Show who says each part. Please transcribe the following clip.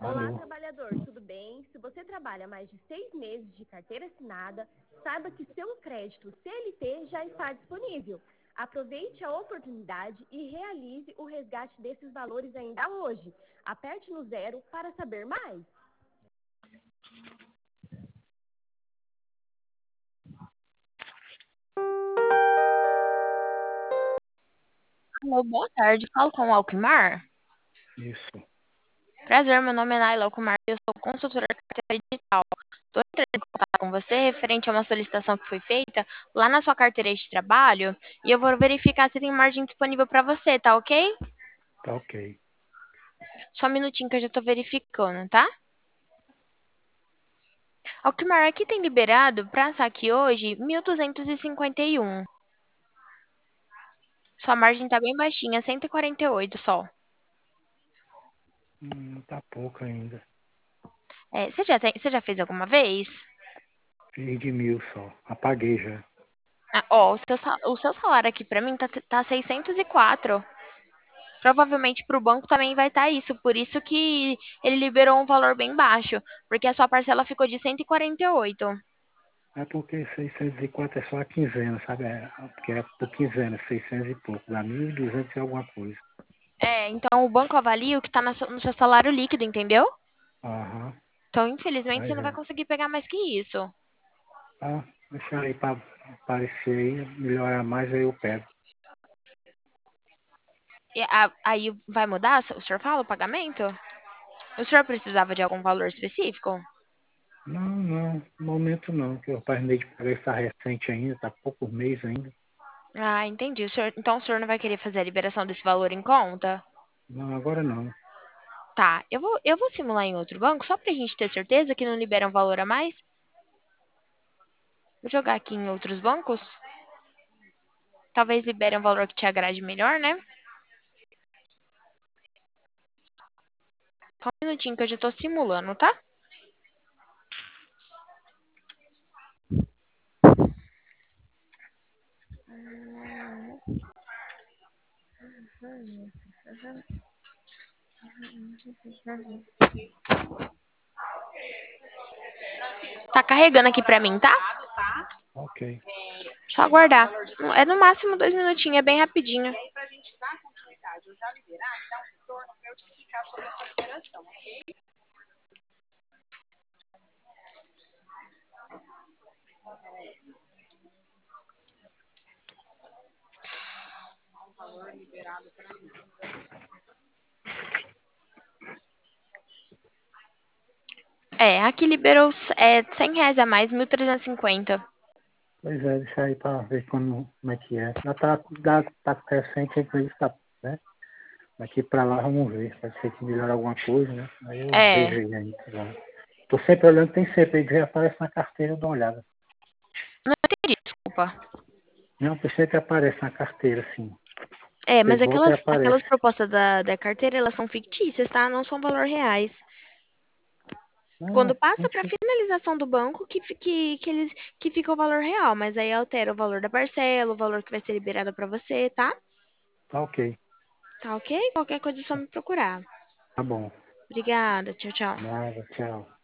Speaker 1: Olá,
Speaker 2: Alô,
Speaker 1: trabalhador, tudo bem? Se você trabalha mais de 6 meses de carteira assinada, saiba que seu crédito CLT já está disponível. Aproveite a oportunidade e realize o resgate desses valores ainda hoje. Aperte no zero para saber mais.
Speaker 3: Alô, boa tarde. Falo com o Alquimar.
Speaker 2: isso,
Speaker 3: Prazer, meu nome é Naila Alquimar e eu sou consultora de carteira digital. Estou entrando em contato com você referente a uma solicitação que foi feita lá na sua carteira de trabalho e eu vou verificar se tem margem disponível para você, tá ok?
Speaker 2: tá ok.
Speaker 3: Só um minutinho que eu já estou verificando, tá? Alquimar, aqui tem liberado para saque hoje 1.251. Sua margem tá bem baixinha, 148 só.
Speaker 2: Tá pouco ainda.
Speaker 3: Você já fez alguma vez?
Speaker 2: Fiz de 1.000 só. Apaguei já.
Speaker 3: Ah, ó, o seu salário aqui pra mim tá 604. Provavelmente pro banco também vai estar isso. Por isso que ele liberou um valor bem baixo. Porque a sua parcela ficou de 148.
Speaker 2: É porque 604 é só a quinzena, sabe? Porque é por quinzena, 600 e pouco. Dá 1.200 e alguma coisa.
Speaker 3: É, então o banco avalia o que tá no seu salário líquido, entendeu?
Speaker 2: Aham.
Speaker 3: Então, infelizmente,
Speaker 2: Aí
Speaker 3: você não vai
Speaker 2: é.
Speaker 3: conseguir pegar mais que isso.
Speaker 2: Tá, deixa aí pra aparecer aí, melhorar mais, aí eu pego.
Speaker 3: Aí vai mudar? O senhor fala o pagamento? O senhor precisava de algum valor específico?
Speaker 2: Não, no momento não, que eu terminei de pagar essa recente ainda, tá poucos meses ainda.
Speaker 3: Ah, entendi. Então o senhor não vai querer fazer a liberação desse valor em conta?
Speaker 2: Não, agora não.
Speaker 3: Tá, eu vou simular em outro banco só pra gente ter certeza que não libera um valor a mais. Vou jogar aqui em outros bancos. Talvez libere um valor que te agrade melhor, né? Só um minutinho que eu já tô simulando, tá? Tá carregando aqui pra mim, tá?
Speaker 2: Ok.
Speaker 3: Só aguardar. É no máximo 2 minutinhos, é bem rapidinho. É, aqui liberou R$ 100 a mais, 1.350.
Speaker 2: Pois é, deixa aí pra ver como é que é. Tá recente aí pra isso, tá, né? Daqui pra lá vamos ver. Pode ser que melhore alguma coisa, né? Aí eu
Speaker 3: É,
Speaker 2: vejo aí ainda. Tá. Tô sempre olhando, tem sempre aí, já aparece na carteira, eu dou uma olhada.
Speaker 3: não entendi, desculpa.
Speaker 2: Não, pensei que aparece na carteira, assim.
Speaker 3: É,
Speaker 2: Você
Speaker 3: mas
Speaker 2: volta e
Speaker 3: aquelas
Speaker 2: aparece.
Speaker 3: propostas da carteira, elas são fictícias, tá? Não são valor reais. Quando
Speaker 2: Não,
Speaker 3: passa para
Speaker 2: mentira.
Speaker 3: finalização do banco que fica o valor real, mas aí altera o valor da parcela, o valor que vai ser liberado para você, tá?
Speaker 2: Tá ok.
Speaker 3: Tá ok? Qualquer coisa é só me procurar.
Speaker 2: Tá bom.
Speaker 3: Obrigada, tchau, tchau.
Speaker 2: Nada, tchau.